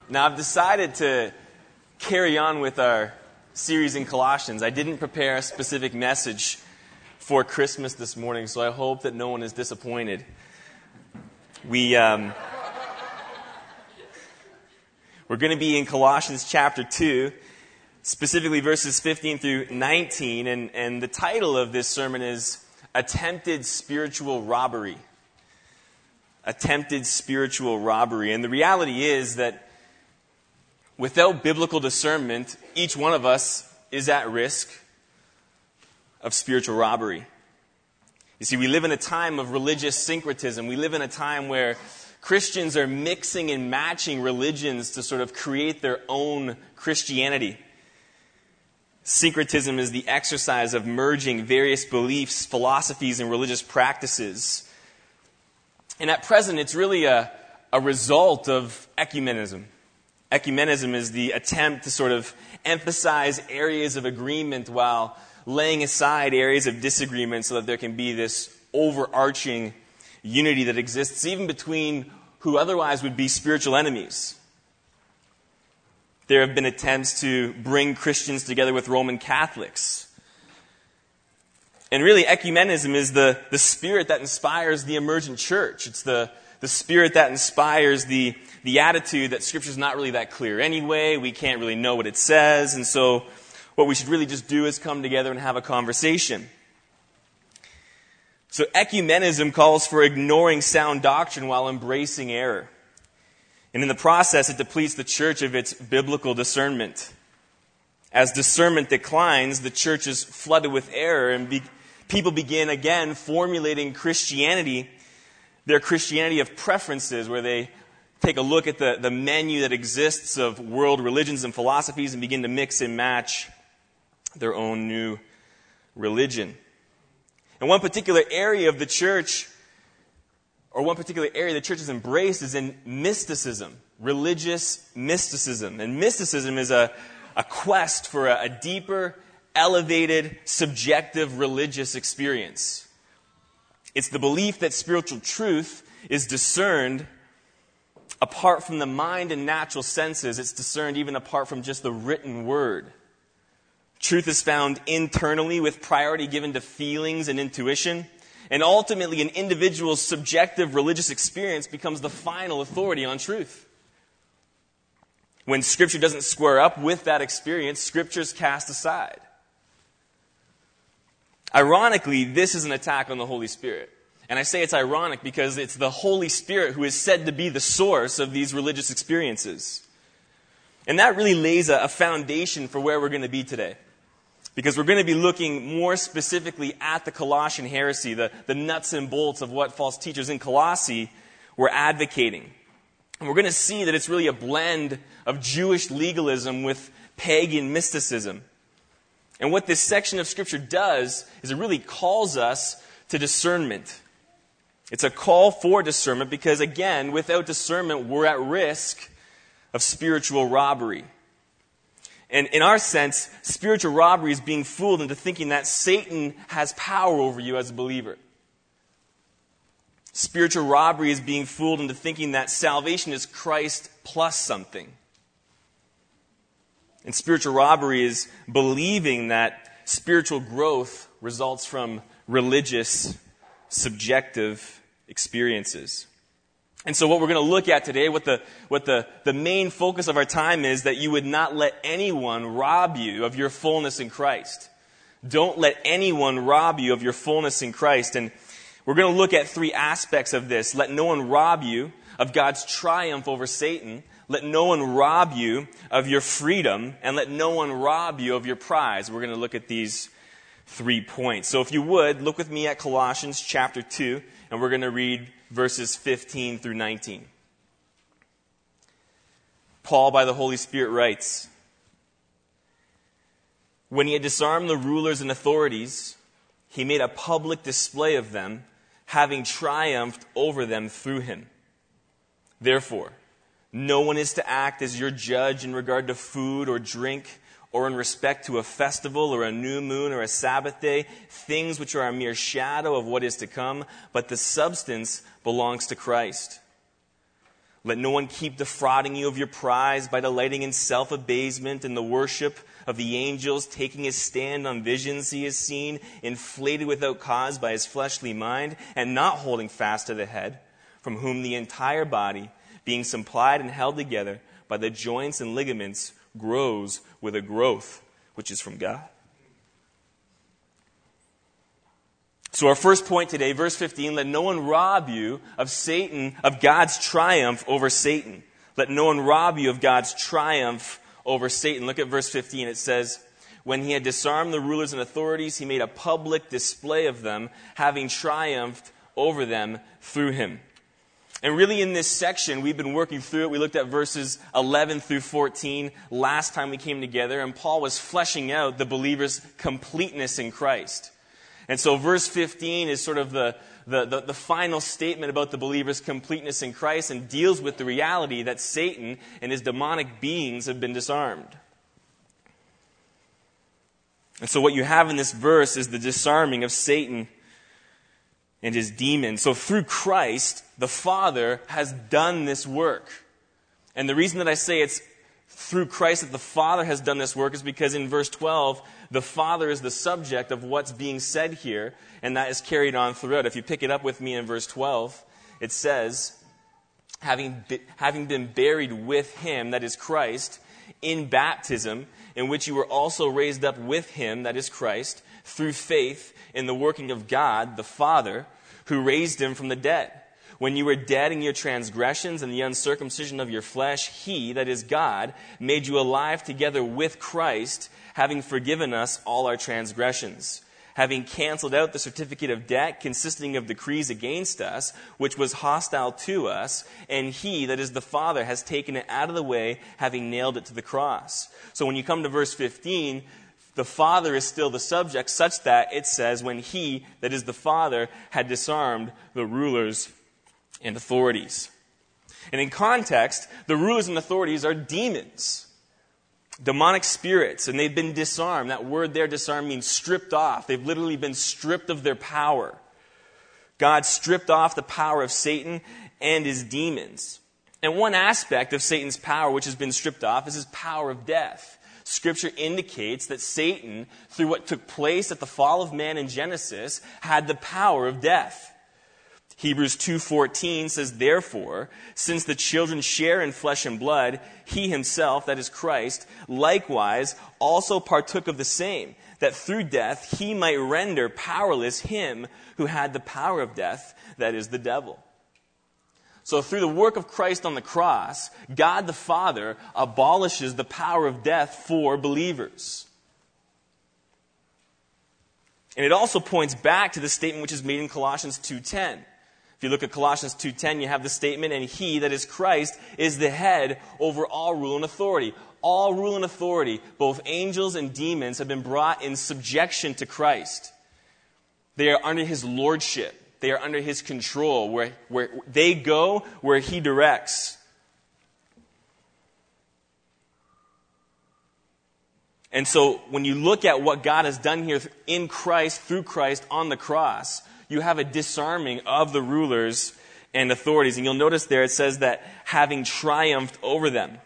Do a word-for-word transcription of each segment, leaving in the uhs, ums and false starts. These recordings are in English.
Now, I've decided to carry on with our series in Colossians. I didn't prepare a specific message for Christmas this morning, so I hope that no one is disappointed. We, um, we're going to be in Colossians chapter two, specifically verses fifteen through nineteen, and, and the title of this sermon is Attempted Spiritual Robbery. Attempted Spiritual Robbery. And the reality is that without biblical discernment, each one of us is at risk of spiritual robbery. You see, we live in a time of religious syncretism. We live in a time where Christians are mixing and matching religions to sort of create their own Christianity. Syncretism is the exercise of merging various beliefs, philosophies, and religious practices. And at present, it's really a, a result of ecumenism. Ecumenism is the attempt to sort of emphasize areas of agreement while laying aside areas of disagreement so that there can be this overarching unity that exists even between who otherwise would be spiritual enemies. There have been attempts to bring Christians together with Roman Catholics. And really, ecumenism is the, the spirit that inspires the emergent church. It's the, the spirit that inspires the, the attitude that Scripture's not really that clear anyway. We can't really know what it says. And so what we should really just do is come together and have a conversation. So ecumenism calls for ignoring sound doctrine while embracing error. And in the process, it depletes the church of its biblical discernment. As discernment declines, the church is flooded with error, and be, people begin again formulating Christianity, their Christianity of preferences, where they take a look at the, the menu that exists of world religions and philosophies and begin to mix and match their own new religion. And one particular area of the church, or one particular area the church has embraced, is in mysticism, religious mysticism. And mysticism is a, a quest for a, a deeper, elevated, subjective religious experience. It's the belief that spiritual truth is discerned apart from the mind and natural senses. It's discerned even apart from just the written word. Truth is found internally with priority given to feelings and intuition. And ultimately, an individual's subjective religious experience becomes the final authority on truth. When Scripture doesn't square up with that experience, Scripture is cast aside. Ironically, this is an attack on the Holy Spirit. And I say it's ironic because it's the Holy Spirit who is said to be the source of these religious experiences. And that really lays a, a foundation for where we're going to be today. Because we're going to be looking more specifically at the Colossian heresy, the, the nuts and bolts of what false teachers in Colossae were advocating. And we're going to see that it's really a blend of Jewish legalism with pagan mysticism. And what this section of Scripture does is it really calls us to discernment. It's a call for discernment because, again, without discernment, we're at risk of spiritual robbery. And in our sense, spiritual robbery is being fooled into thinking that Satan has power over you as a believer. Spiritual robbery is being fooled into thinking that salvation is Christ plus something. And spiritual robbery is believing that spiritual growth results from religious, subjective experiences. And so what we're going to look at today, what the what the, the main focus of our time is, that you would not let anyone rob you of your fullness in Christ. Don't let anyone rob you of your fullness in Christ. And we're going to look at three aspects of this. Let no one rob you of God's triumph over Satan. Let no one rob you of your freedom. And let no one rob you of your prize. We're going to look at these three points. So if you would, look with me at Colossians chapter two, and we're going to read verses fifteen through nineteen. Paul, by the Holy Spirit, writes, "When he had disarmed the rulers and authorities, he made a public display of them, having triumphed over them through him. Therefore, no one is to act as your judge in regard to food or drink, or in respect to a festival or a new moon or a Sabbath day, things which are a mere shadow of what is to come, but the substance belongs to Christ. Let no one keep defrauding you of your prize by delighting in self-abasement and the worship of the angels, taking his stand on visions he has seen, inflated without cause by his fleshly mind, and not holding fast to the head, from whom the entire body, being supplied and held together by the joints and ligaments, grows with a growth which is from God. So our first point today, verse fifteen, let no one rob you of Satan, of God's triumph over Satan. Let no one rob you of God's triumph over Satan. Look at verse fifteen. It says, when he had disarmed the rulers and authorities, he made a public display of them, having triumphed over them through him. And really in this section, we've been working through it. We looked at verses eleven through fourteen last time we came together, and Paul was fleshing out the believer's completeness in Christ. And so verse fifteen is sort of the, the, the, the final statement about the believer's completeness in Christ and deals with the reality that Satan and his demonic beings have been disarmed. And so what you have in this verse is the disarming of Satan and his demons. So through Christ, the Father has done this work. And the reason that I say it's through Christ that the Father has done this work is because in verse twelve, the Father is the subject of what's being said here, and that is carried on throughout. If you pick it up with me in verse twelve, it says, having, be, having been buried with him, that is Christ, in baptism, in which you were also raised up with him, that is Christ, through faith in the working of God, the Father, who raised him from the dead. When you were dead in your transgressions and the uncircumcision of your flesh, he, that is God, made you alive together with Christ, having forgiven us all our transgressions, having canceled out the certificate of debt consisting of decrees against us, which was hostile to us, and he, that is the Father, has taken it out of the way, having nailed it to the cross. So when you come to verse fifteen, the Father is still the subject, such that it says, when he, that is the Father, had disarmed the rulers and authorities. And in context, the rulers and authorities are demons, demonic spirits, and they've been disarmed. That word there, disarmed, means stripped off. They've literally been stripped of their power. God stripped off the power of Satan and his demons. And one aspect of Satan's power which has been stripped off is his power of death. Scripture indicates that Satan, through what took place at the fall of man in Genesis, had the power of death. Hebrews two fourteen says, therefore, since the children share in flesh and blood, he himself, that is Christ, likewise also partook of the same, that through death he might render powerless him who had the power of death, that is the devil. So through the work of Christ on the cross, God the Father abolishes the power of death for believers. And it also points back to the statement which is made in Colossians two ten. If you look at Colossians two ten, you have the statement, and he, that is Christ, is the head over all rule and authority. All rule and authority, both angels and demons, have been brought in subjection to Christ. They are under his lordship. They are under his control, where, where they go where he directs. And so when you look at what God has done here in Christ, through Christ, on the cross, you have a disarming of the rulers and authorities. And you'll notice there it says that having triumphed over them.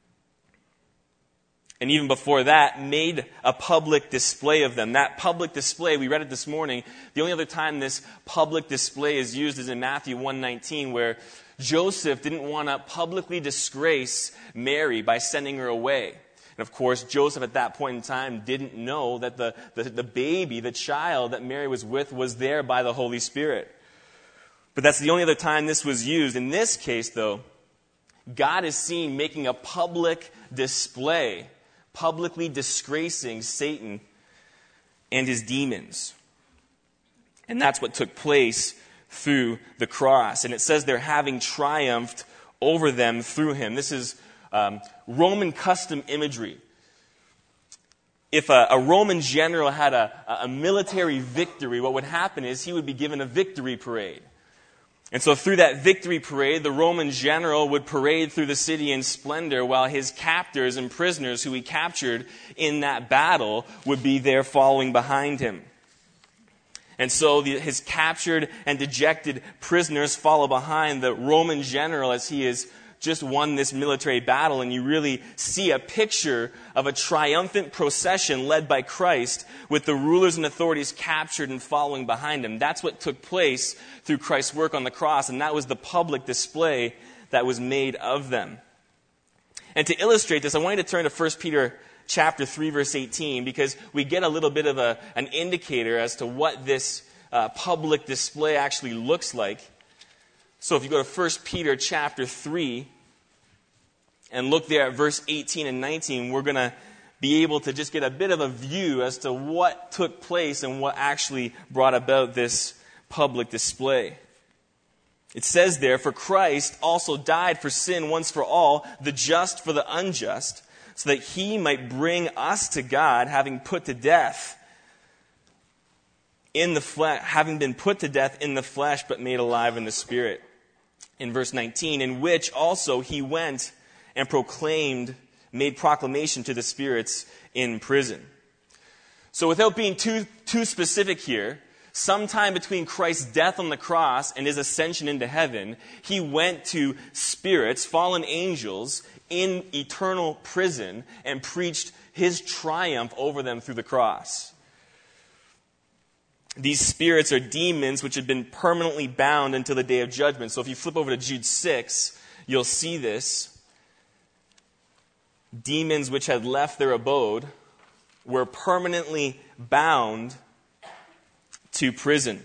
And even before that, made a public display of them. That public display, we read it this morning, the only other time this public display is used is in Matthew one nineteen, where Joseph didn't want to publicly disgrace Mary by sending her away. And of course, Joseph at that point in time didn't know that the, the, the baby, the child that Mary was with, was there by the Holy Spirit. But that's the only other time this was used. In this case, though, God is seen making a public display, publicly disgracing Satan and his demons. And that's what took place through the cross. And it says they're having triumphed over them through him. This is Um, Roman custom imagery. If a, a Roman general had a, a military victory, what would happen is he would be given a victory parade. And so through that victory parade, the Roman general would parade through the city in splendor while his captors and prisoners who he captured in that battle would be there following behind him. And so the, his captured and dejected prisoners follow behind the Roman general as he is just won this military battle, and you really see a picture of a triumphant procession led by Christ with the rulers and authorities captured and following behind him. That's what took place through Christ's work on the cross, and that was the public display that was made of them. And to illustrate this, I want you to turn to First Peter chapter three, verse eighteen, because we get a little bit of a, an indicator as to what this uh, public display actually looks like. So if you go to First Peter chapter three and look there at verse eighteen and nineteen, we're going to be able to just get a bit of a view as to what took place and what actually brought about this public display. It says there, "For Christ also died for sin once for all, the just for the unjust, so that he might bring us to God, having put to death in the flesh, having been put to death in the flesh, but made alive in the Spirit." In verse nineteen, "In which also he went and proclaimed, made proclamation to the spirits in prison." So without being too, too specific here, sometime between Christ's death on the cross and his ascension into heaven, he went to spirits, fallen angels, in eternal prison and preached his triumph over them through the cross. These spirits are demons which had been permanently bound until the day of judgment. So if you flip over to Jude six, you'll see this. Demons which had left their abode were permanently bound to prison.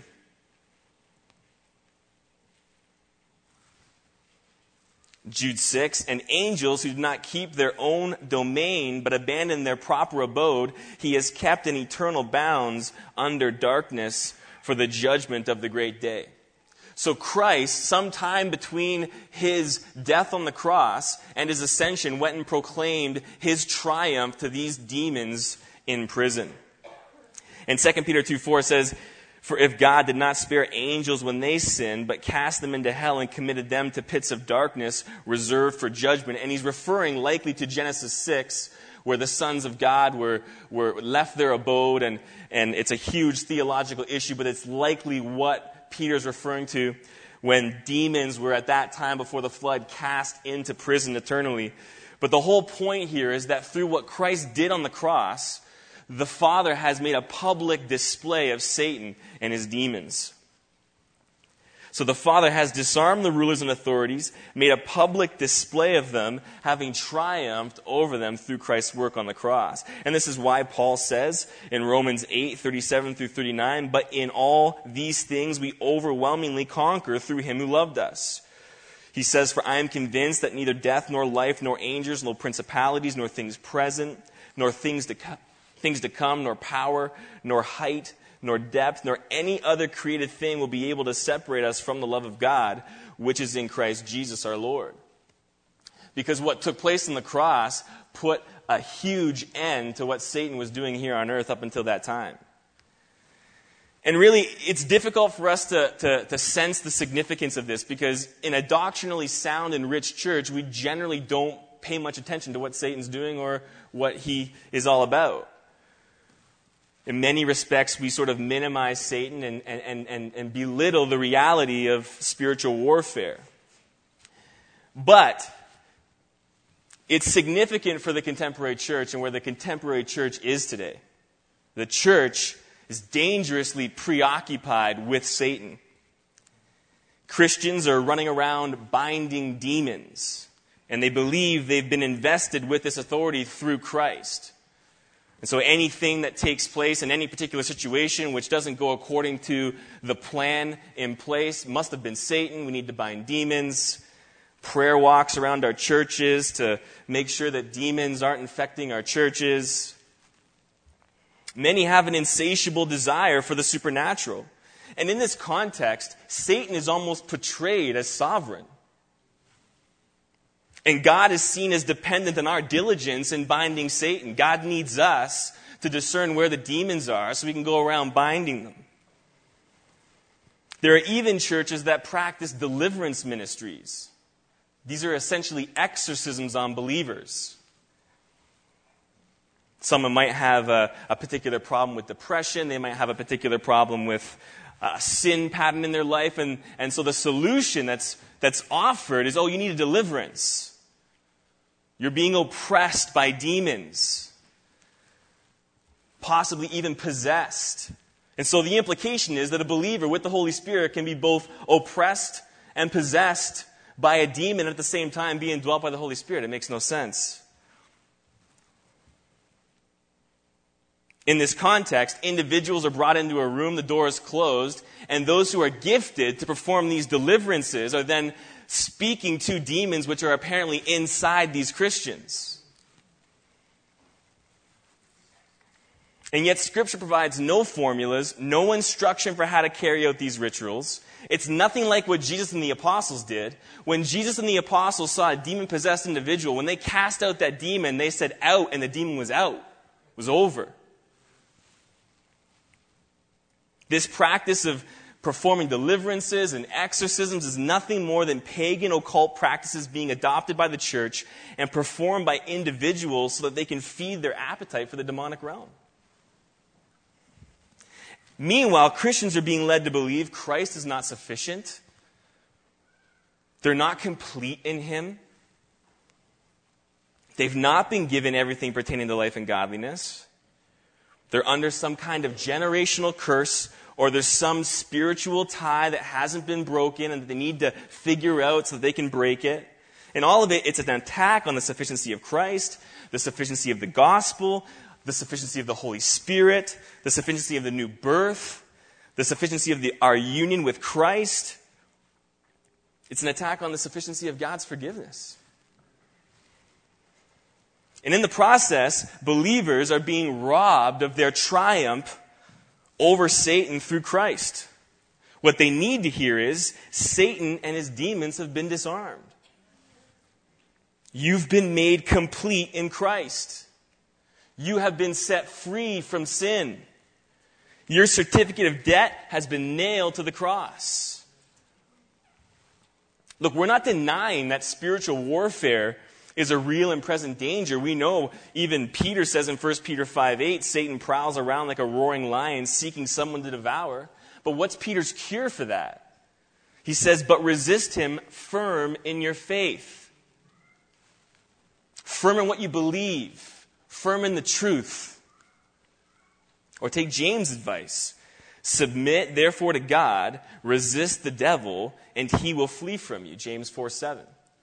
Jude six, "And angels who did not keep their own domain, but abandoned their proper abode, he has kept in eternal bounds under darkness for the judgment of the great day." So Christ, sometime between his death on the cross and his ascension, went and proclaimed his triumph to these demons in prison. And Second Peter two four says, "For if God did not spare angels when they sinned, but cast them into hell and committed them to pits of darkness reserved for judgment." And he's referring likely to Genesis six, where the sons of God were, were left their abode, and, and it's a huge theological issue, but it's likely what Peter's referring to when demons were at that time before the flood cast into prison eternally. But the whole point here is that through what Christ did on the cross, the Father has made a public display of Satan and his demons. So the Father has disarmed the rulers and authorities, made a public display of them, having triumphed over them through Christ's work on the cross. And this is why Paul says in Romans eight, thirty-seven through thirty-nine, "But in all these things we overwhelmingly conquer through him who loved us." He says, "For I am convinced that neither death nor life, nor angels, nor principalities, nor things present, nor things to come, things to come, nor power, nor height, nor depth, nor any other created thing will be able to separate us from the love of God, which is in Christ Jesus our Lord." Because what took place on the cross put a huge end to what Satan was doing here on earth up until that time. And really, it's difficult for us to, to, to sense the significance of this, because in a doctrinally sound and rich church, we generally don't pay much attention to what Satan's doing or what he is all about. In many respects, we sort of minimize Satan and, and, and, and belittle the reality of spiritual warfare. But it's significant for the contemporary church and where the contemporary church is today. The church is dangerously preoccupied with Satan. Christians are running around binding demons, and they believe they've been invested with this authority through Christ. And so anything that takes place in any particular situation which doesn't go according to the plan in place must have been Satan. We need to bind demons. Prayer walks around our churches to make sure that demons aren't infecting our churches. Many have an insatiable desire for the supernatural. And in this context, Satan is almost portrayed as sovereign. And God is seen as dependent on our diligence in binding Satan. God needs us to discern where the demons are so we can go around binding them. There are even churches that practice deliverance ministries. These are essentially exorcisms on believers. Someone might have a, a particular problem with depression. They might have a particular problem with a sin pattern in their life. And, and so the solution that's that's offered is, oh, you need a deliverance. You're being oppressed by demons, possibly even possessed. And so the implication is that a believer with the Holy Spirit can be both oppressed and possessed by a demon at the same time being dwelt by the Holy Spirit. It makes no sense. In this context, individuals are brought into a room, the door is closed, and those who are gifted to perform these deliverances are then speaking to demons which are apparently inside these Christians. And yet Scripture provides no formulas, no instruction for how to carry out these rituals. It's nothing like what Jesus and the apostles did. When Jesus and the apostles saw a demon-possessed individual, when they cast out that demon, they said, out, and the demon was out. It was over. This practice of performing deliverances and exorcisms is nothing more than pagan occult practices being adopted by the church and performed by individuals so that they can feed their appetite for the demonic realm. Meanwhile, Christians are being led to believe Christ is not sufficient. They're not complete in Him. They've not been given everything pertaining to life and godliness. They're under some kind of generational curse, or there's some spiritual tie that hasn't been broken and that they need to figure out so that they can break it. And all of it, it's an attack on the sufficiency of Christ, the sufficiency of the gospel, the sufficiency of the Holy Spirit, the sufficiency of the new birth, the sufficiency of the, our union with Christ. It's an attack on the sufficiency of God's forgiveness. And in the process, believers are being robbed of their triumph over Satan through Christ. What they need to hear is, Satan and his demons have been disarmed. You've been made complete in Christ. You have been set free from sin. Your certificate of debt has been nailed to the cross. Look, we're not denying that spiritual warfare is a real and present danger. We know, even Peter says in First Peter five eight, Satan prowls around like a roaring lion seeking someone to devour. But what's Peter's cure for that? He says, but resist him firm in your faith. Firm in what you believe. Firm in the truth. Or take James' advice. Submit, therefore, to God, resist the devil, and he will flee from you. James four seven.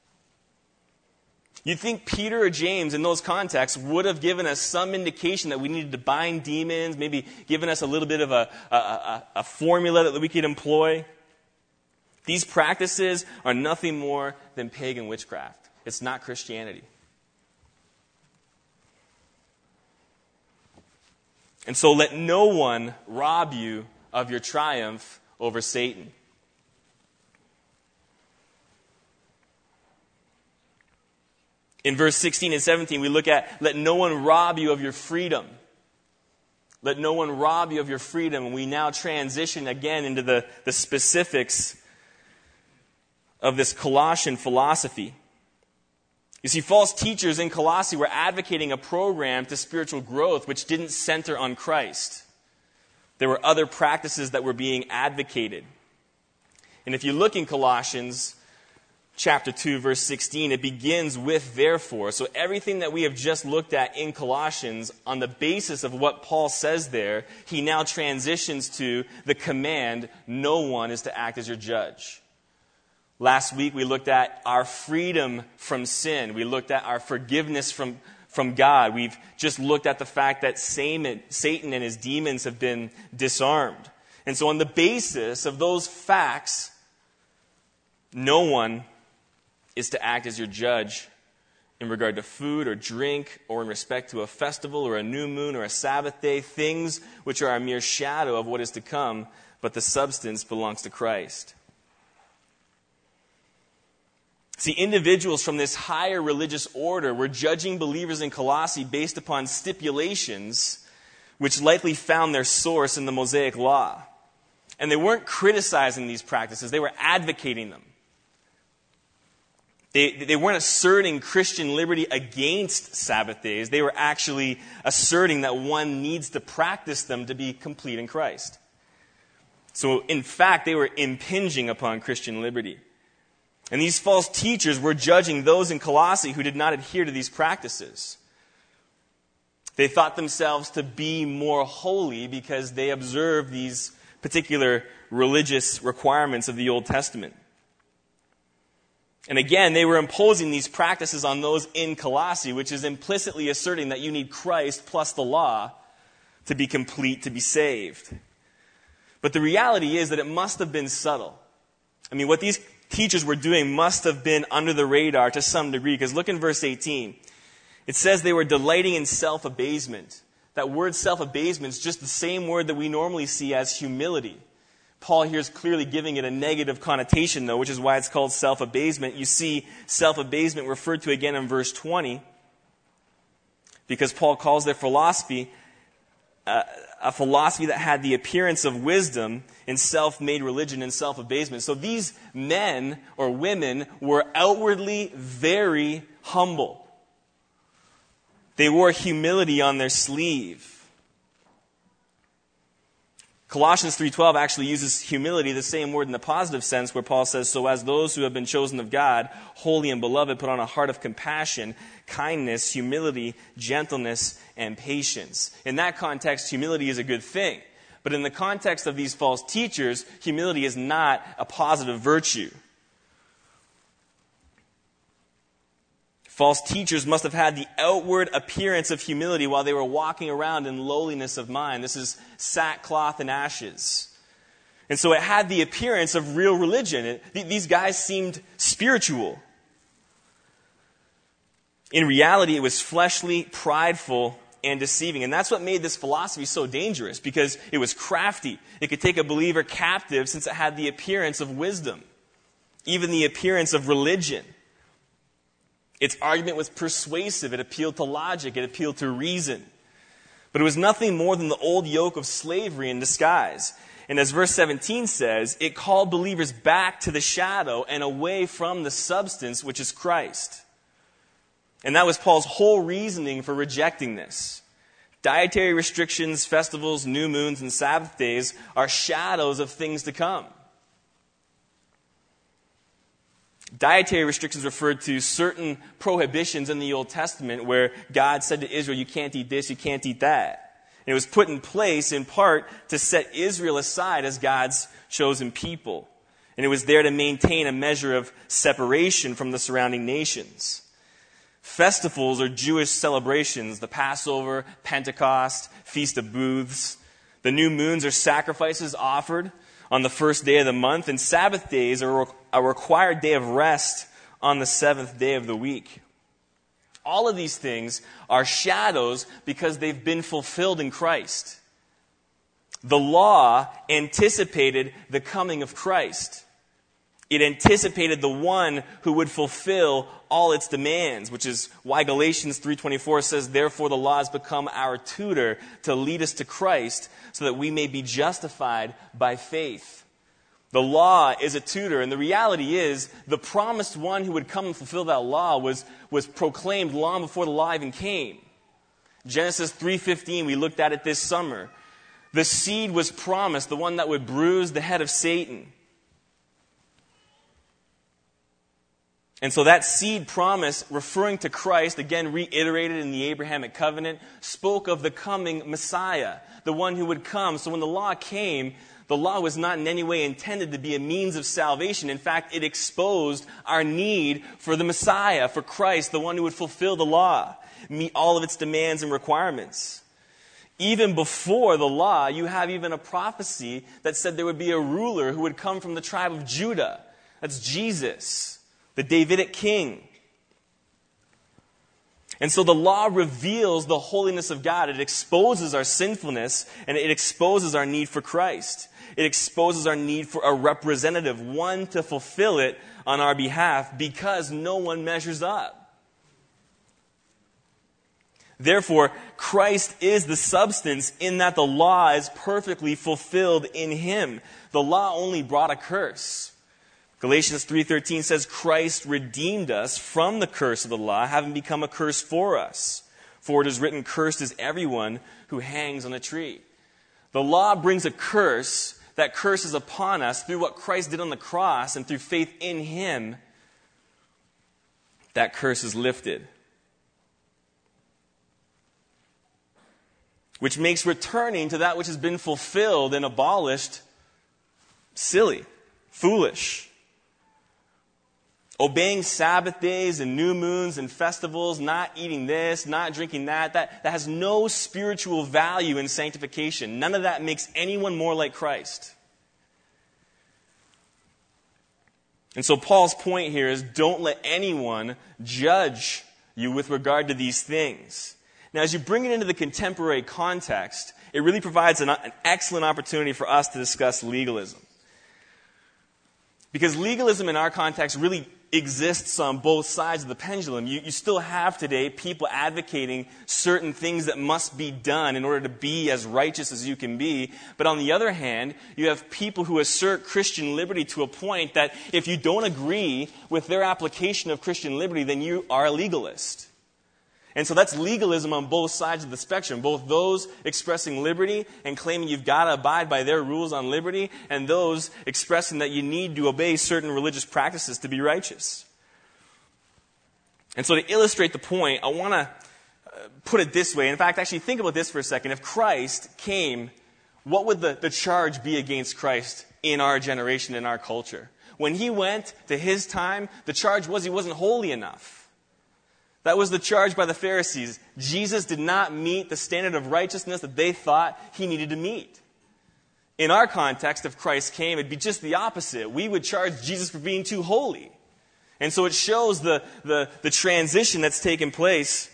You'd think Peter or James in those contexts would have given us some indication that we needed to bind demons, maybe given us a little bit of a, a, a, a formula that we could employ. These practices are nothing more than pagan witchcraft. It's not Christianity. And so let no one rob you of your triumph over Satan. In verse sixteen and seventeen, we look at, let no one rob you of your freedom. Let no one rob you of your freedom. And we now transition again into the, the specifics of this Colossian philosophy. You see, false teachers in Colossae were advocating a program to spiritual growth which didn't center on Christ. There were other practices that were being advocated. And if you look in Colossians chapter two, verse sixteen, it begins with therefore. So everything that we have just looked at in Colossians, on the basis of what Paul says there, he now transitions to the command, no one is to act as your judge. Last week we looked at our freedom from sin. We looked at our forgiveness from, from God. We've just looked at the fact that Satan and his demons have been disarmed. And so on the basis of those facts, no one is to act as your judge in regard to food or drink or in respect to a festival or a new moon or a Sabbath day, things which are a mere shadow of what is to come, but the substance belongs to Christ. See, individuals from this higher religious order were judging believers in Colossae based upon stipulations which likely found their source in the Mosaic Law. And they weren't criticizing these practices, they were advocating them. They, they weren't asserting Christian liberty against Sabbath days. They were actually asserting that one needs to practice them to be complete in Christ. So, in fact, they were impinging upon Christian liberty. And these false teachers were judging those in Colossae who did not adhere to these practices. They thought themselves to be more holy because they observed these particular religious requirements of the Old Testament. And again, they were imposing these practices on those in Colossae, which is implicitly asserting that you need Christ plus the law to be complete, to be saved. But the reality is that it must have been subtle. I mean, what these teachers were doing must have been under the radar to some degree, because look in verse eighteen. It says they were delighting in self-abasement. That word self-abasement is just the same word that we normally see as humility. Paul here is clearly giving it a negative connotation, though, which is why it's called self-abasement. You see self-abasement referred to again in verse twenty, because Paul calls their philosophy uh, a philosophy that had the appearance of wisdom in self-made religion and self-abasement. So these men or women were outwardly very humble. They wore humility on their sleeve. Colossians three twelve actually uses humility, the same word in the positive sense, where Paul says, so as those who have been chosen of God, holy and beloved, put on a heart of compassion, kindness, humility, gentleness, and patience. In that context, humility is a good thing. But in the context of these false teachers, humility is not a positive virtue. False teachers must have had the outward appearance of humility while they were walking around in lowliness of mind. This is sackcloth and ashes. And so it had the appearance of real religion. It, th- these guys seemed spiritual. In reality, it was fleshly, prideful, and deceiving. And that's what made this philosophy so dangerous, because it was crafty. It could take a believer captive since it had the appearance of wisdom, even the appearance of religion. Its argument was persuasive. It appealed to logic. It appealed to reason. But it was nothing more than the old yoke of slavery in disguise. And as verse seventeen says, it called believers back to the shadow and away from the substance, which is Christ. And that was Paul's whole reasoning for rejecting this. Dietary restrictions, festivals, new moons, and Sabbath days are shadows of things to come. Dietary restrictions referred to certain prohibitions in the Old Testament where God said to Israel, you can't eat this, you can't eat that. And it was put in place in part to set Israel aside as God's chosen people. And it was there to maintain a measure of separation from the surrounding nations. Festivals or Jewish celebrations, the Passover, Pentecost, Feast of Booths. The new moons are sacrifices offered on the first day of the month, and Sabbath days are a required day of rest on the seventh day of the week. All of these things are shadows because they've been fulfilled in Christ. The law anticipated the coming of Christ. It anticipated the one who would fulfill all its demands, which is why Galatians three twenty-four says, therefore the law has become our tutor to lead us to Christ so that we may be justified by faith. The law is a tutor, and the reality is the promised one who would come and fulfill that law was, was proclaimed long before the law even came. Genesis three fifteen, we looked at it this summer. The seed was promised, the one that would bruise the head of Satan. And so that seed promise, referring to Christ, again reiterated in the Abrahamic covenant, spoke of the coming Messiah, the one who would come. So when the law came, the law was not in any way intended to be a means of salvation. In fact, it exposed our need for the Messiah, for Christ, the one who would fulfill the law, meet all of its demands and requirements. Even before the law, you have even a prophecy that said there would be a ruler who would come from the tribe of Judah. That's Jesus, the Davidic king. And so the law reveals the holiness of God. It exposes our sinfulness, and it exposes our need for Christ. It exposes our need for a representative, one to fulfill it on our behalf, because no one measures up. Therefore, Christ is the substance in that the law is perfectly fulfilled in him. The law only brought a curse. Galatians three thirteen says, Christ redeemed us from the curse of the law, having become a curse for us. For it is written, cursed is everyone who hangs on a tree. The law brings a curse. That curse is upon us through what Christ did on the cross and through faith in him. that curse is lifted. Which makes returning to that which has been fulfilled and abolished silly, foolish. Obeying Sabbath days and new moons and festivals, not eating this, not drinking that, that, that has no spiritual value in sanctification. None of that makes anyone more like Christ. And so Paul's point here is don't let anyone judge you with regard to these things. Now, as you bring it into the contemporary context, it really provides an, an excellent opportunity for us to discuss legalism. Because legalism in our context really exists on both sides of the pendulum. You, you still have today people advocating certain things that must be done in order to be as righteous as you can be. But on the other hand, you have people who assert Christian liberty to a point that if you don't agree with their application of Christian liberty, then you are a legalist. And so that's legalism on both sides of the spectrum, both those expressing liberty and claiming you've got to abide by their rules on liberty, and those expressing that you need to obey certain religious practices to be righteous. And so to illustrate the point, I want to put it this way. In fact, actually think about this for a second. If Christ came, what would the, the charge be against Christ in our generation, in our culture? When he went to his time, the charge was he wasn't holy enough. That was the charge by the Pharisees. Jesus did not meet the standard of righteousness that they thought he needed to meet. In our context, if Christ came, it'd be just the opposite. We would charge Jesus for being too holy. And so it shows the, the, the transition that's taken place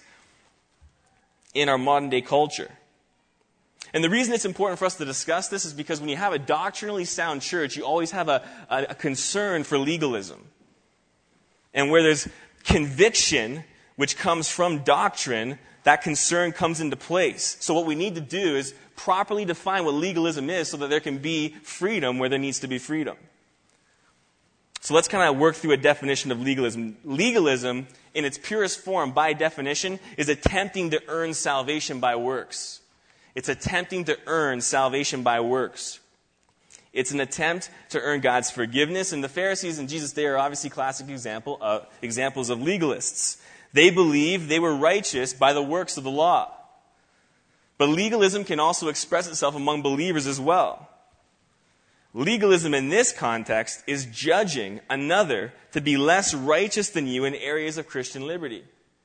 in our modern day culture. And the reason it's important for us to discuss this is because when you have a doctrinally sound church, you always have a, a, a concern for legalism. And where there's conviction which comes from doctrine, that concern comes into place. So what we need to do is properly define what legalism is so that there can be freedom where there needs to be freedom. So let's kind of work through a definition of legalism. Legalism, in its purest form, by definition, is attempting to earn salvation by works. It's attempting to earn salvation by works. It's an attempt to earn God's forgiveness. And the Pharisees in Jesus' day are obviously classic example, uh, examples of legalists. They believed they were righteous by the works of the law. But legalism can also express itself among believers as well. Legalism in this context is judging another to be less righteous than you in areas of Christian liberty.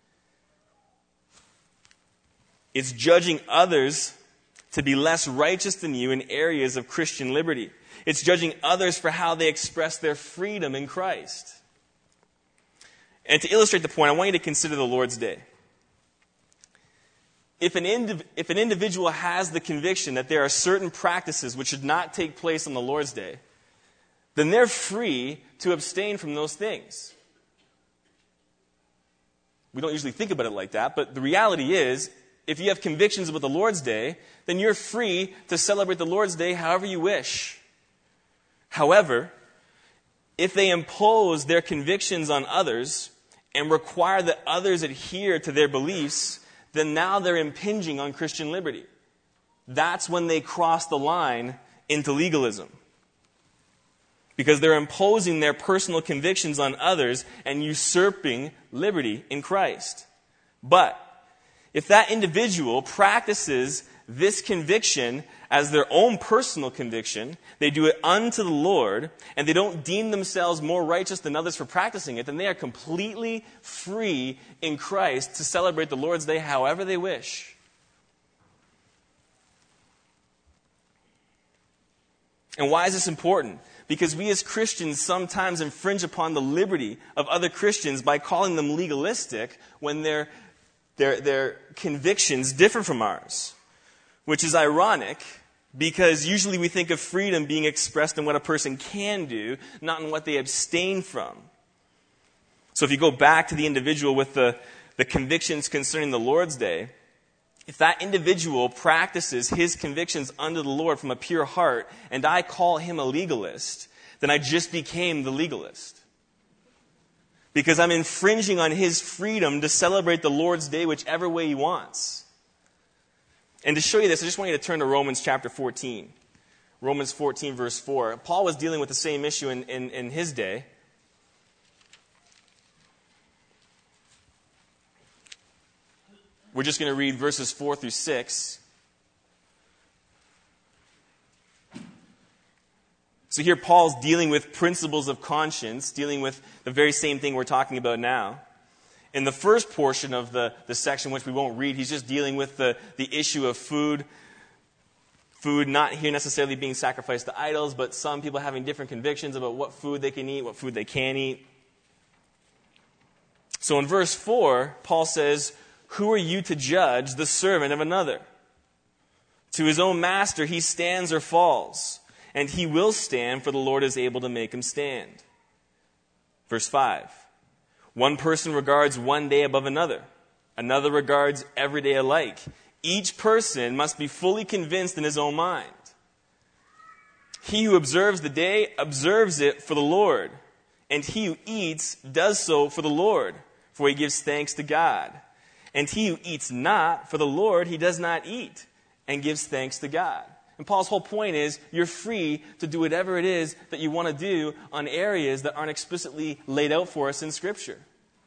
It's judging others to be less righteous than you in areas of Christian liberty. It's judging others for how they express their freedom in Christ. And to illustrate the point, I want you to consider the Lord's Day. If an, indiv- if an individual has the conviction that there are certain practices which should not take place on the Lord's Day, then they're free to abstain from those things. We don't usually think about it like that, but the reality is, if you have convictions about the Lord's Day, then you're free to celebrate the Lord's Day however you wish. However, if they impose their convictions on others and require that others adhere to their beliefs, then now they're impinging on Christian liberty. That's when they cross the line into legalism. Because they're imposing their personal convictions on others and usurping liberty in Christ. But if that individual practices this conviction as their own personal conviction, they do it unto the Lord, and they don't deem themselves more righteous than others for practicing it, then they are completely free in Christ to celebrate the Lord's Day however they wish. And why is this important? Because we as Christians sometimes infringe upon the liberty of other Christians by calling them legalistic when their, their, their convictions differ from ours. Which is ironic, because usually we think of freedom being expressed in what a person can do, not in what they abstain from. So if you go back to the individual with the, the convictions concerning the Lord's Day, if that individual practices his convictions unto the Lord from a pure heart, and I call him a legalist, then I just became the legalist. Because I'm infringing on his freedom to celebrate the Lord's Day whichever way he wants. And to show you this, I just want you to turn to Romans chapter fourteen. Romans fourteen, verse four. Paul was dealing with the same issue in, in, in his day. We're just going to read verses four through six. So here Paul's dealing with principles of conscience, dealing with the very same thing we're talking about now. In the first portion of the, the section, which we won't read, he's just dealing with the, the issue of food. Food not here necessarily being sacrificed to idols, but some people having different convictions about what food they can eat, what food they can't eat. So in verse four, Paul says, "Who are you to judge the servant of another? To his own master he stands or falls, and he will stand, for the Lord is able to make him stand." Verse five, "One person regards one day above another. Another regards every day alike. Each person must be fully convinced in his own mind. He who observes the day observes it for the Lord, and he who eats does so for the Lord, for he gives thanks to God. And he who eats not for the Lord, he does not eat, and gives thanks to God." And Paul's whole point is, you're free to do whatever it is that you want to do on areas that aren't explicitly laid out for us in Scripture.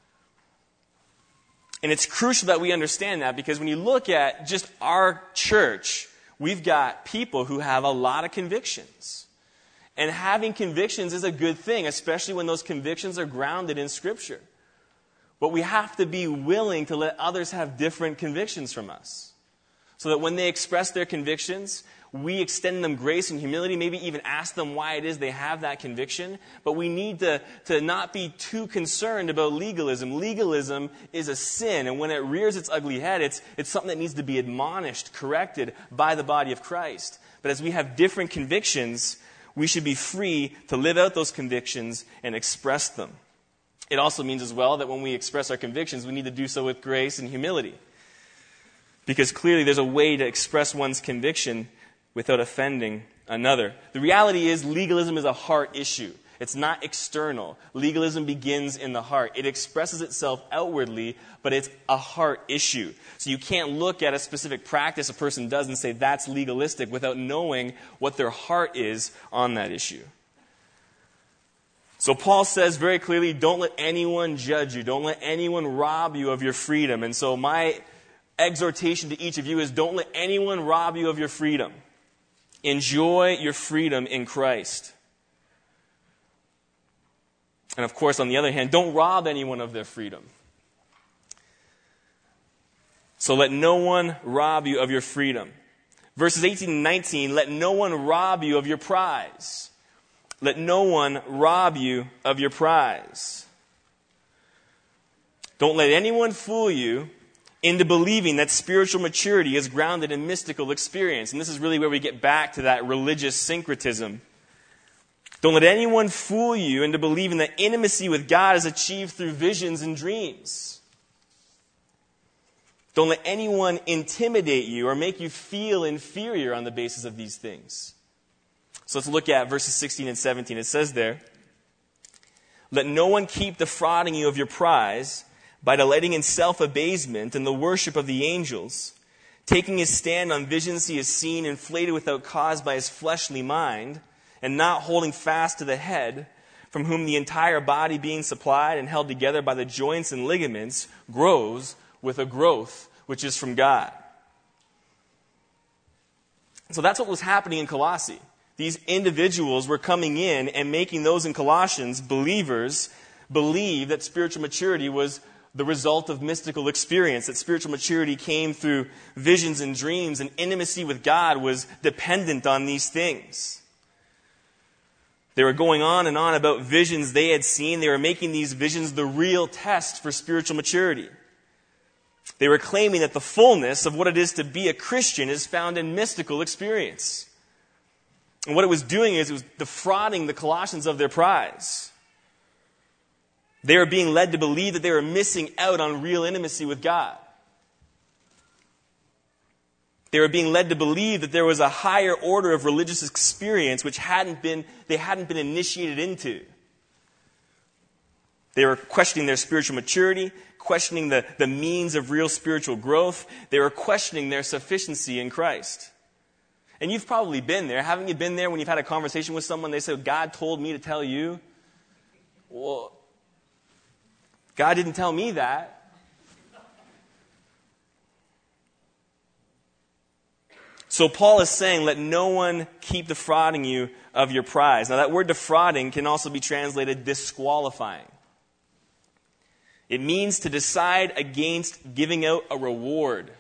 And it's crucial that we understand that, because when you look at just our church, we've got people who have a lot of convictions. And having convictions is a good thing, especially when those convictions are grounded in Scripture. But we have to be willing to let others have different convictions from us, so that when they express their convictions, we extend them grace and humility, maybe even ask them why it is they have that conviction. But we need to, to not be too concerned about legalism. Legalism is a sin, and when it rears its ugly head, it's, it's something that needs to be admonished, corrected by the body of Christ. But as we have different convictions, we should be free to live out those convictions and express them. It also means as well that when we express our convictions, we need to do so with grace and humility. Because clearly there's a way to express one's conviction without offending another. The reality is legalism is a heart issue. It's not external. Legalism begins in the heart. It expresses itself outwardly, but it's a heart issue. So you can't look at a specific practice a person does and say that's legalistic without knowing what their heart is on that issue. So Paul says very clearly, don't let anyone judge you. Don't let anyone rob you of your freedom. And so my exhortation to each of you is, don't let anyone rob you of your freedom. Enjoy your freedom in Christ. And of course, on the other hand, don't rob anyone of their freedom. So let no one rob you of your freedom. Verses eighteen and nineteen, let no one rob you of your prize. Let no one rob you of your prize. Don't let anyone fool you into believing that spiritual maturity is grounded in mystical experience. And this is really where we get back to that religious syncretism. Don't let anyone fool you into believing that intimacy with God is achieved through visions and dreams. Don't let anyone intimidate you or make you feel inferior on the basis of these things. So let's look at verses sixteen and seventeen. It says there, "Let no one keep defrauding you of your prize by delighting in self-abasement and the worship of the angels, taking his stand on visions he has seen, inflated without cause by his fleshly mind, and not holding fast to the head, from whom the entire body being supplied and held together by the joints and ligaments grows with a growth which is from God." So that's what was happening in Colossae. These individuals were coming in and making those in Colossians, believers, believe that spiritual maturity was the result of mystical experience, that spiritual maturity came through visions and dreams, and intimacy with God was dependent on these things. They were going on and on about visions they had seen. They were making these visions the real test for spiritual maturity. They were claiming that the fullness of what it is to be a Christian is found in mystical experience. And what it was doing is it was defrauding the Colossians of their prize. They were being led to believe that they were missing out on real intimacy with God. They were being led to believe that there was a higher order of religious experience which hadn't been, they hadn't been initiated into. They were questioning their spiritual maturity, questioning the, the means of real spiritual growth. They were questioning their sufficiency in Christ. And you've probably been there. Haven't you been there when you've had a conversation with someone, they said, "God told me to tell you"? Well, God didn't tell me that. So Paul is saying, let no one keep defrauding you of your prize. Now that word defrauding can also be translated disqualifying. It means to decide against giving out a reward.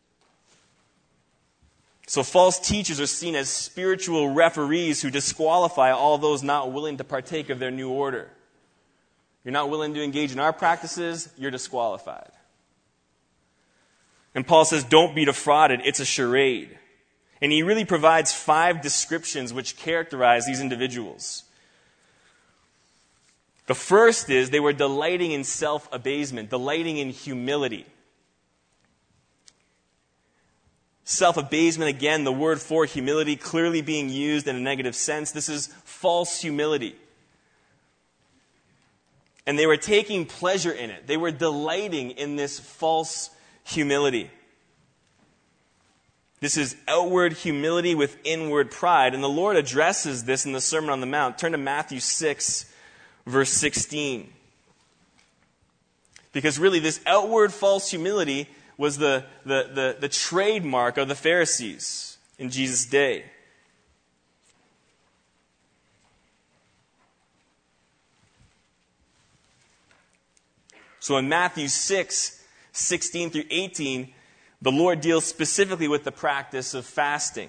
So false teachers are seen as spiritual referees who disqualify all those not willing to partake of their new order. You're not willing to engage in our practices, you're disqualified. And Paul says, don't be defrauded, it's a charade. And he really provides five descriptions which characterize these individuals. The first is they were delighting in self-abasement, delighting in humility. Self-abasement, again, the word for humility clearly being used in a negative sense. This is false humility. And they were taking pleasure in it. They were delighting in this false humility. This is outward humility with inward pride. And the Lord addresses this in the Sermon on the Mount. Turn to Matthew six, verse sixteen. Because really this outward false humility was the, the, the, the trademark of the Pharisees in Jesus' day. So in Matthew six, sixteen through eighteen, the Lord deals specifically with the practice of fasting.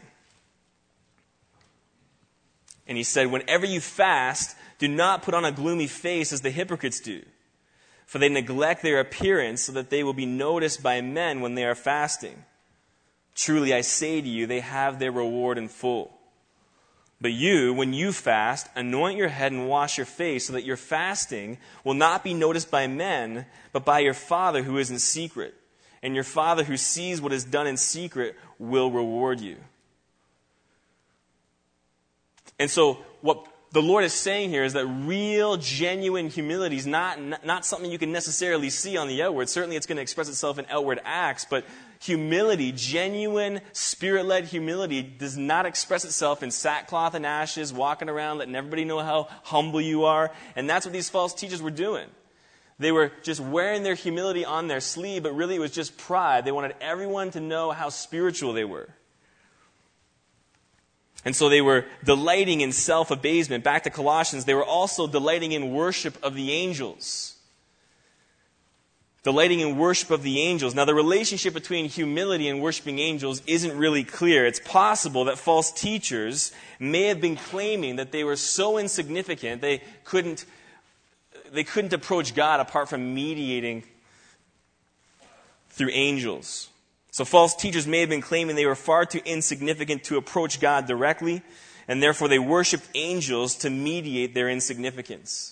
And he said, whenever you fast, do not put on a gloomy face as the hypocrites do, for they neglect their appearance so that they will be noticed by men when they are fasting. Truly, I say to you, they have their reward in full. But you, when you fast, anoint your head and wash your face so that your fasting will not be noticed by men, but by your Father who is in secret. And your Father who sees what is done in secret will reward you. And so what the Lord is saying here is that real, genuine humility is not, not something you can necessarily see on the outward. Certainly it's going to express itself in outward acts, but humility, genuine, Spirit-led humility, does not express itself in sackcloth and ashes, walking around letting everybody know how humble you are. And that's what these false teachers were doing. They were just wearing their humility on their sleeve, but really it was just pride. They wanted everyone to know how spiritual they were. And so they were delighting in self-abasement. Back to Colossians, they were also delighting in worship of the angels. Delighting in worship of the angels. Now, the relationship between humility and worshiping angels isn't really clear. It's possible that false teachers may have been claiming that they were so insignificant they couldn't They couldn't approach God apart from mediating through angels. So false teachers may have been claiming they were far too insignificant to approach God directly, and therefore they worshiped angels to mediate their insignificance.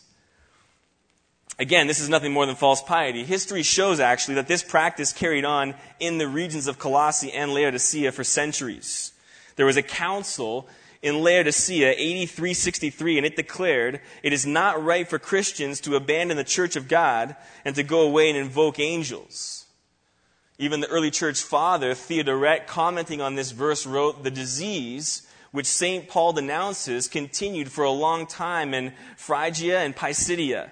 Again, this is nothing more than false piety. History shows actually that this practice carried on in the regions of Colossae and Laodicea for centuries. There was a council in Laodicea, eighty-three sixty-three, and it declared, it is not right for Christians to abandon the church of God and to go away and invoke angels. Even the early church father, Theodoret, commenting on this verse, wrote, the disease which Saint Paul denounces continued for a long time in Phrygia and Pisidia.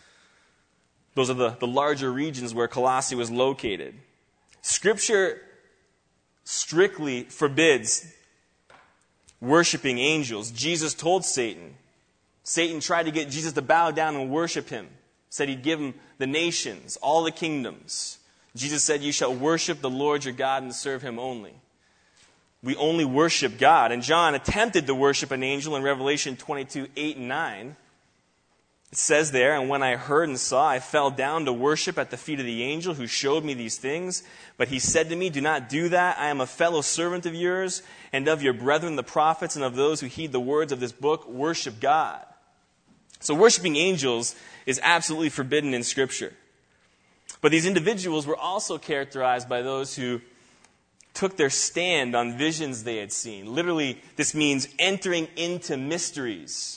Those are the, the larger regions where Colossae was located. Scripture strictly forbids worshiping angels. Jesus told Satan. Satan tried to get Jesus to bow down and worship him. Said he'd give him the nations, all the kingdoms. Jesus said, you shall worship the Lord your God and serve him only. We only worship God. And John attempted to worship an angel in Revelation twenty-two, eight and nine. It says there, and when I heard and saw, I fell down to worship at the feet of the angel who showed me these things. But he said to me, do not do that. I am a fellow servant of yours and of your brethren, the prophets, and of those who heed the words of this book. Worship God. So worshiping angels is absolutely forbidden in Scripture. But these individuals were also characterized by those who took their stand on visions they had seen. Literally, this means entering into mysteries.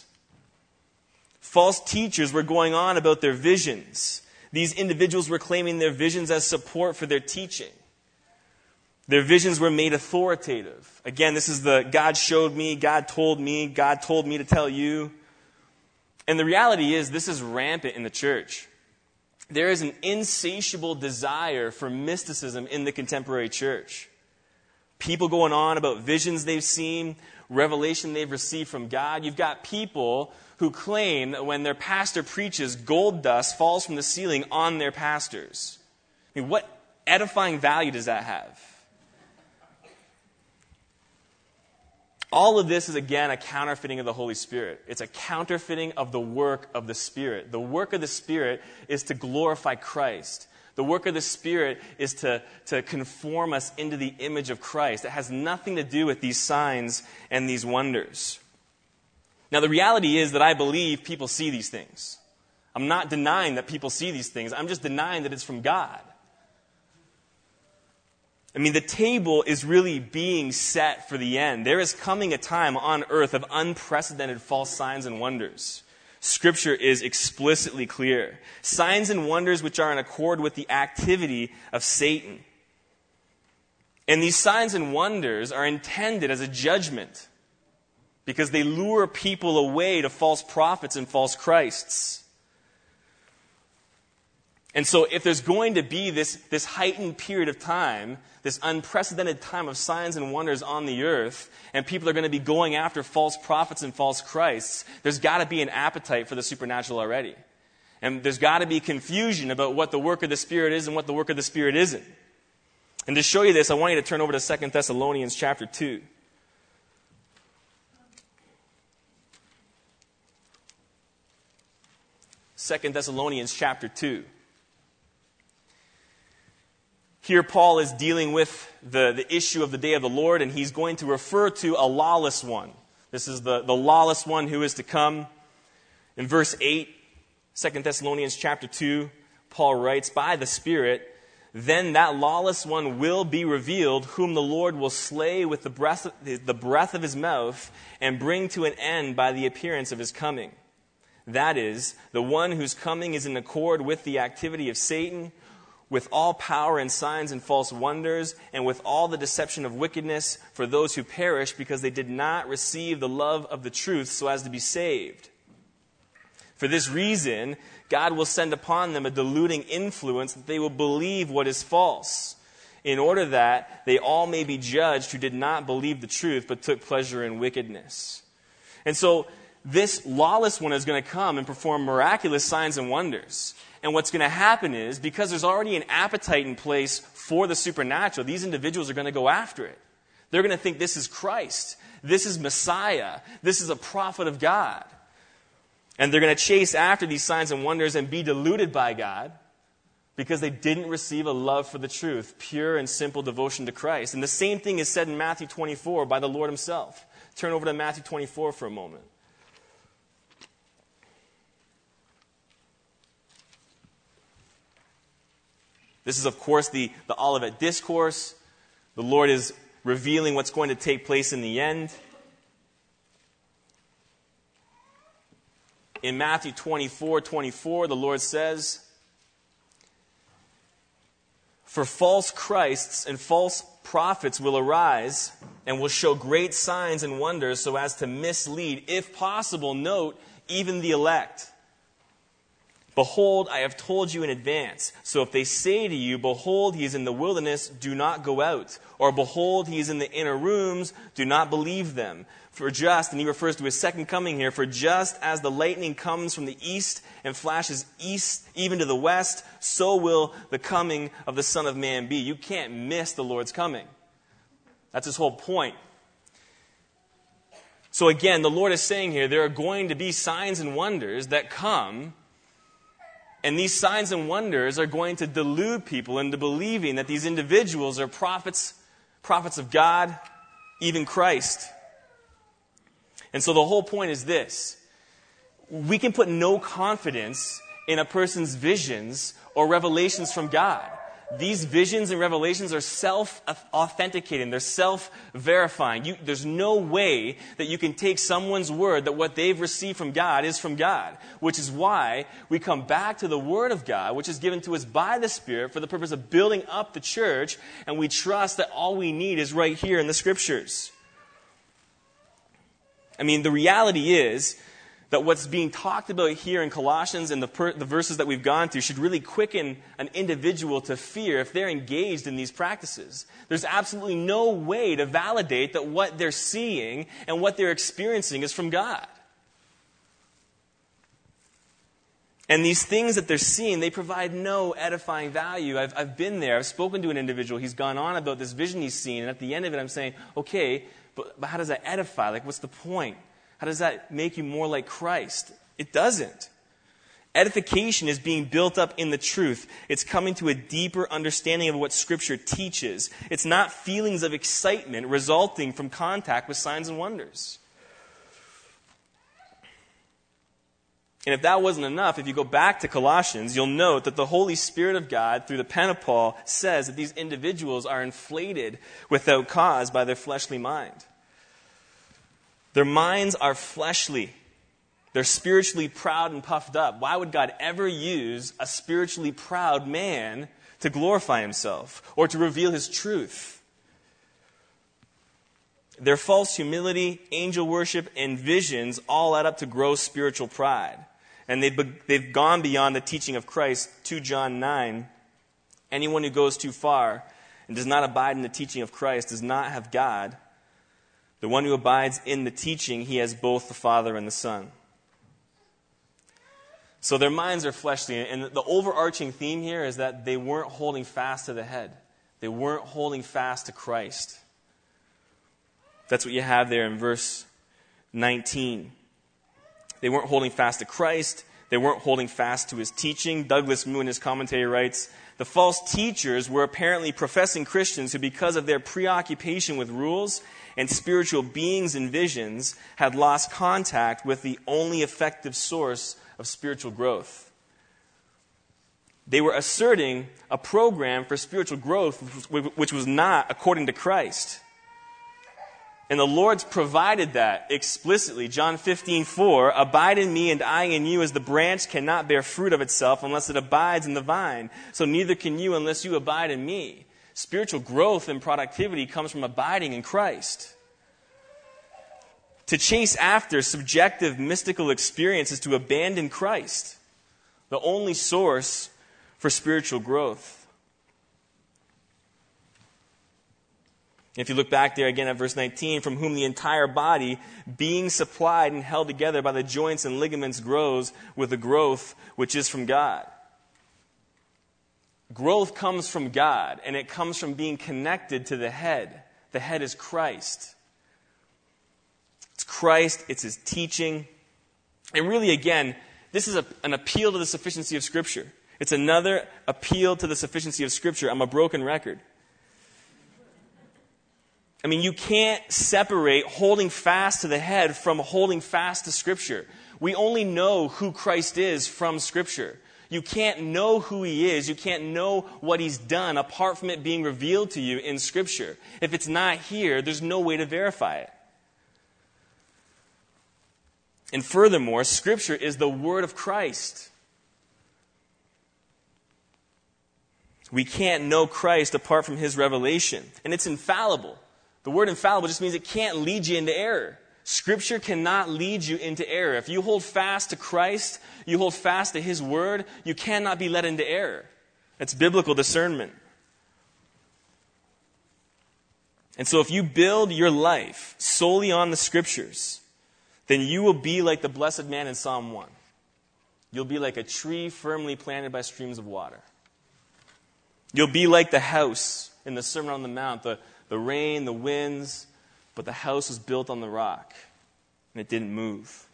False teachers were going on about their visions. These individuals were claiming their visions as support for their teaching. Their visions were made authoritative. Again, this is the God showed me, God told me, God told me to tell you. And the reality is, this is rampant in the church. There is an insatiable desire for mysticism in the contemporary church. People going on about visions they've seen, revelation they've received from God. You've got people who claim that when their pastor preaches, gold dust falls from the ceiling on their pastors. I mean, what edifying value does that have? All of this is, again, a counterfeiting of the Holy Spirit. It's a counterfeiting of the work of the Spirit. The work of the Spirit is to glorify Christ. The work of the Spirit is to, to conform us into the image of Christ. It has nothing to do with these signs and these wonders. Now, the reality is that I believe people see these things. I'm not denying that people see these things. I'm just denying that it's from God. I mean, the table is really being set for the end. There is coming a time on earth of unprecedented false signs and wonders. Scripture is explicitly clear. Signs and wonders which are in accord with the activity of Satan. And these signs and wonders are intended as a judgment because they lure people away to false prophets and false Christs. And so if there's going to be this, this heightened period of time, this unprecedented time of signs and wonders on the earth, and people are going to be going after false prophets and false Christs, there's got to be an appetite for the supernatural already. And there's got to be confusion about what the work of the Spirit is and what the work of the Spirit isn't. And to show you this, I want you to turn over to Second Thessalonians chapter two. Second Thessalonians chapter two. Here Paul is dealing with the, the issue of the day of the Lord, and he's going to refer to a lawless one. This is the, the lawless one who is to come. In verse eight, Second Thessalonians chapter two, Paul writes, "By the Spirit, then that lawless one will be revealed, whom the Lord will slay with the breath of, the breath of his mouth, and bring to an end by the appearance of his coming. That is, the one whose coming is in accord with the activity of Satan, with all power and signs and false wonders, and with all the deception of wickedness for those who perish because they did not receive the love of the truth so as to be saved. For this reason, God will send upon them a deluding influence that they will believe what is false, in order that they all may be judged who did not believe the truth but took pleasure in wickedness." And so this lawless one is going to come and perform miraculous signs and wonders. And what's going to happen is, because there's already an appetite in place for the supernatural, these individuals are going to go after it. They're going to think this is Christ. This is Messiah. This is a prophet of God. And they're going to chase after these signs and wonders and be deluded by God because they didn't receive a love for the truth, pure and simple devotion to Christ. And the same thing is said in Matthew twenty-four by the Lord himself. Turn over to Matthew twenty-four for a moment. This is, of course, the, the Olivet Discourse. The Lord is revealing what's going to take place in the end. In Matthew twenty-four twenty-four, the Lord says, "For false Christs and false prophets will arise and will show great signs and wonders so as to mislead, if possible, note, even the elect. Behold, I have told you in advance. So if they say to you, behold, he is in the wilderness, do not go out. Or behold, he is in the inner rooms, do not believe them. For just," and he refers to his second coming here, "for just as the lightning comes from the east and flashes east even to the west, so will the coming of the Son of Man be." You can't miss the Lord's coming. That's his whole point. So again, the Lord is saying here, there are going to be signs and wonders that come. And these signs and wonders are going to delude people into believing that these individuals are prophets, prophets of God, even Christ. And so the whole point is this. We can put no confidence in a person's visions or revelations from God. These visions and revelations are self-authenticating. They're self-verifying. You, there's no way that you can take someone's word that what they've received from God is from God. Which is why we come back to the Word of God, which is given to us by the Spirit for the purpose of building up the church, and we trust that all we need is right here in the Scriptures. I mean, the reality is that what's being talked about here in Colossians and the, per, the verses that we've gone through should really quicken an individual to fear if they're engaged in these practices. There's absolutely no way to validate that what they're seeing and what they're experiencing is from God. And these things that they're seeing, they provide no edifying value. I've, I've been there. I've spoken to an individual. He's gone on about this vision he's seen. And at the end of it, I'm saying, okay, but, but how does that edify? Like, what's the point? How does that make you more like Christ? It doesn't. Edification is being built up in the truth. It's coming to a deeper understanding of what Scripture teaches. It's not feelings of excitement resulting from contact with signs and wonders. And if that wasn't enough, if you go back to Colossians, you'll note that the Holy Spirit of God, through the pen of Paul, says that these individuals are inflated without cause by their fleshly mind. Their minds are fleshly. They're spiritually proud and puffed up. Why would God ever use a spiritually proud man to glorify himself or to reveal his truth? Their false humility, angel worship, and visions all add up to gross spiritual pride. And they've, they've gone beyond the teaching of Christ. Second John nine, anyone who goes too far and does not abide in the teaching of Christ does not have God. The one who abides in the teaching, he has both the Father and the Son. So their minds are fleshly. And the overarching theme here is that they weren't holding fast to the head. They weren't holding fast to Christ. That's what you have there in verse nineteen. They weren't holding fast to Christ. They weren't holding fast to his teaching. Douglas Moo in his commentary writes, the false teachers were apparently professing Christians who, because of their preoccupation with rules and spiritual beings and visions, had lost contact with the only effective source of spiritual growth. They were asserting a program for spiritual growth which was not according to Christ. And the Lord's provided that explicitly. John fifteen four, abide in me and I in you, as the branch cannot bear fruit of itself unless it abides in the vine. So neither can you unless you abide in me. Spiritual growth and productivity comes from abiding in Christ. To chase after subjective mystical experience is to abandon Christ, the only source for spiritual growth. If you look back there again at verse nineteen, from whom the entire body, being supplied and held together by the joints and ligaments, grows with the growth which is from God. Growth comes from God, and it comes from being connected to the head. The head is Christ. It's Christ, it's his teaching. And really, again, this is a, an appeal to the sufficiency of Scripture. It's another appeal to the sufficiency of Scripture. I'm a broken record. I mean, you can't separate holding fast to the head from holding fast to Scripture. We only know who Christ is from Scripture. You can't know who he is, you can't know what he's done apart from it being revealed to you in Scripture. If it's not here, there's no way to verify it. And furthermore, Scripture is the Word of Christ. We can't know Christ apart from his revelation. And it's infallible. The word infallible just means it can't lead you into error. Scripture cannot lead you into error. If you hold fast to Christ, you hold fast to his word, you cannot be led into error. That's biblical discernment. And so if you build your life solely on the Scriptures, then you will be like the blessed man in Psalm one. You'll be like a tree firmly planted by streams of water. You'll be like the house in the Sermon on the Mount, the The rain, the winds, but the house was built on the rock, and it didn't move.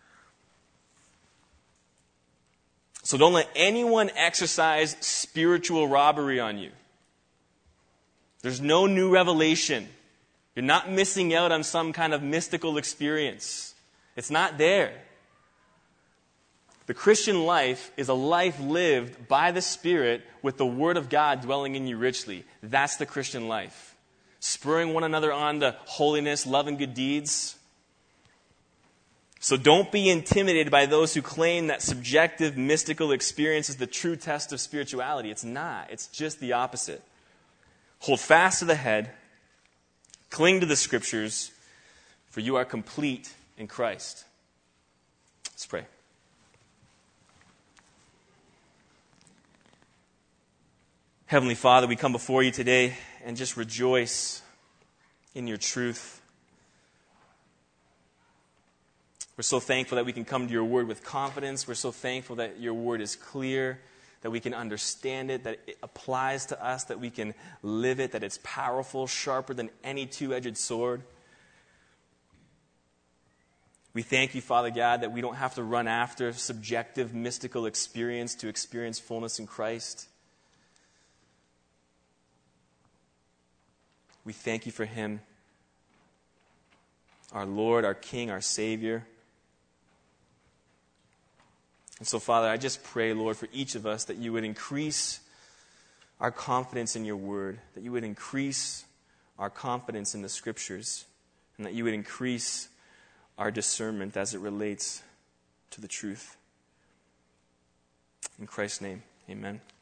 So don't let anyone exercise spiritual robbery on you. There's no new revelation. You're not missing out on some kind of mystical experience. It's not there. The Christian life is a life lived by the Spirit with the Word of God dwelling in you richly. That's the Christian life. Spurring one another on to holiness, love, and good deeds. So don't be intimidated by those who claim that subjective, mystical experience is the true test of spirituality. It's not. It's just the opposite. Hold fast to the head. Cling to the Scriptures, for you are complete in Christ. Let's pray. Heavenly Father, we come before you today and just rejoice in your truth. We're so thankful that we can come to your word with confidence. We're so thankful that your word is clear, that we can understand it, that it applies to us, that we can live it, that it's powerful, sharper than any two-edged sword. We thank you, Father God, that we don't have to run after subjective, mystical experience to experience fullness in Christ. We thank you for him, our Lord, our King, our Savior. And so, Father, I just pray, Lord, for each of us that you would increase our confidence in your word, that you would increase our confidence in the Scriptures, and that you would increase our discernment as it relates to the truth. In Christ's name, amen.